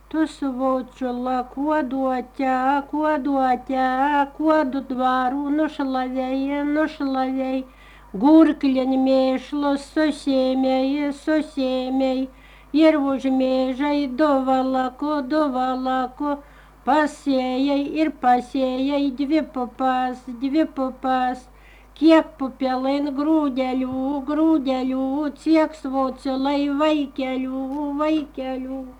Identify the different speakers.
Speaker 1: Tu svočula, kuodu dvaru, nušlavei, gurklin mėšlos susėmei, ir užmėžai du valako, pasėjai ir pasėjai dvi pupas, kiek pupelain grūdelių, ciek svočulai vaikelių.